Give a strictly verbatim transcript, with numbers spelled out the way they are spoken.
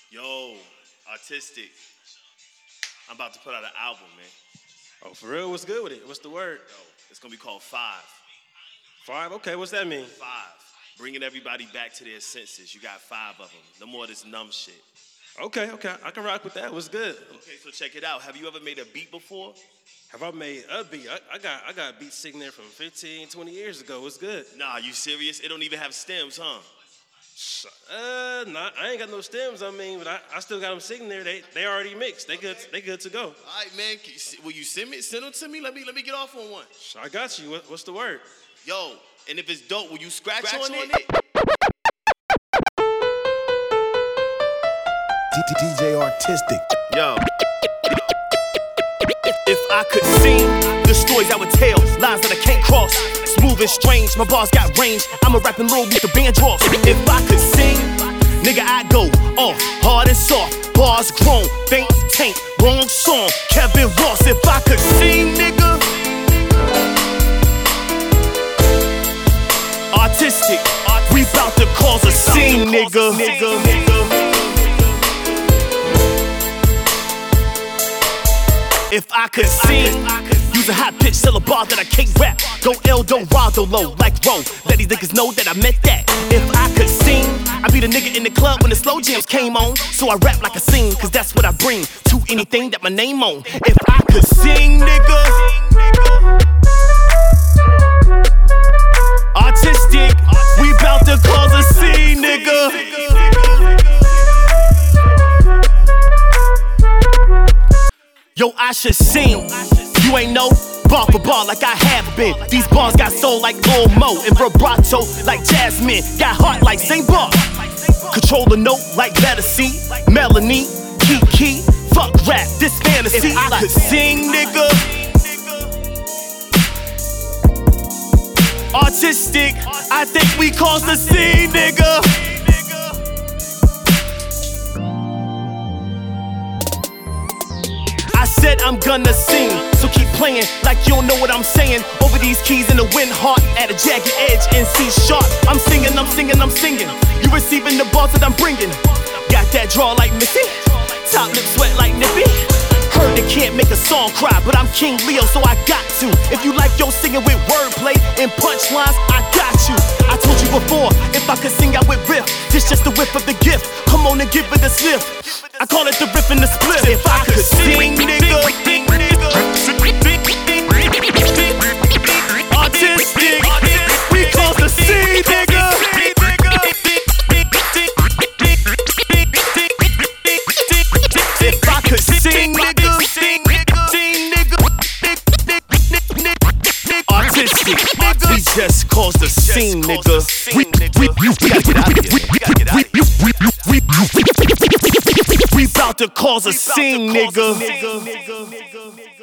Yo, Artistic. I'm about to put out an album, man. Oh, for real? What's good with it? What's the word? Yo, it's gonna be called Five. Five? Okay, what's that mean? Five. Bringing everybody back to their senses. You got five of them. No more of this numb shit. Okay, okay, I can rock with that. What's good? Okay, so check it out. Have you ever made a beat before? Have I made a beat? I, I got I got beats sitting there from fifteen, twenty years ago. What's good? Nah, you serious? It don't even have stems, huh? Uh, nah, I ain't got no stems. I mean, but I, I still got them sitting there. They they already mixed. They good. They good to go. All right, man. Will you send me send them to me? Let me let me get off on one. I got you. What, what's the word? Yo, and if it's dope, will you scratch, scratch on, on it? it? D J Artistic. Yo. If I could sing the stories I would tell, lines that I can't cross, smooth and strange, my bars got range. I'm a rapping Lil with the band draws. If I could sing, nigga, I'd go off, hard and soft, bars grown, faint tank, wrong song, Kevin Ross. If I could sing, nigga, Artistic, we bout to cause a scene, nigga. nigga, nigga. If I could sing, use a high pitch, sell a bar that I can't rap. Go El Dorado low, like Ro. Let these niggas know that I meant that. If I could sing, I'd be the nigga in the club when the slow jams came on. So I rap like I sing, cause that's what I bring to anything that my name on. If I could sing, nigga, Artistic, we bout to cause a scene, nigga. Yo, I should sing. You ain't know? Bar for bar like I have been. These bars got soul like Lil Mo and vibrato like Jasmine. Got heart like Saint Bar. Control the note like Letter C. Melanie, Kiki. Fuck rap, this fantasy. If I could sing, nigga. Artistic, I think we caused the scene, nigga. I said I'm gonna sing, so keep playing like you don't know what I'm saying. Over these keys in the wind, heart at a jagged edge and C sharp. I'm singing, I'm singing, I'm singing. You receiving the bars that I'm bringing. Got that draw like Missy, top lip sweat like Nippy. Heard they can't make a song cry, but I'm King Leo, so I got to. If you like your singing with wordplay and punchlines, I got you. I told you before, if I could sing, I would riff. This just the whiff of the gift. Come on and give it a sniff. I call it the riff and the split. If I could sing, nigga, Artistic, we cause the scene, nigga. If I could sing, nigga, sing, nigga, Artistic, we just cause the scene, nigga. We, we, we gotta get out of here. We gotta get out of here. We bout to cause a scene, nigga.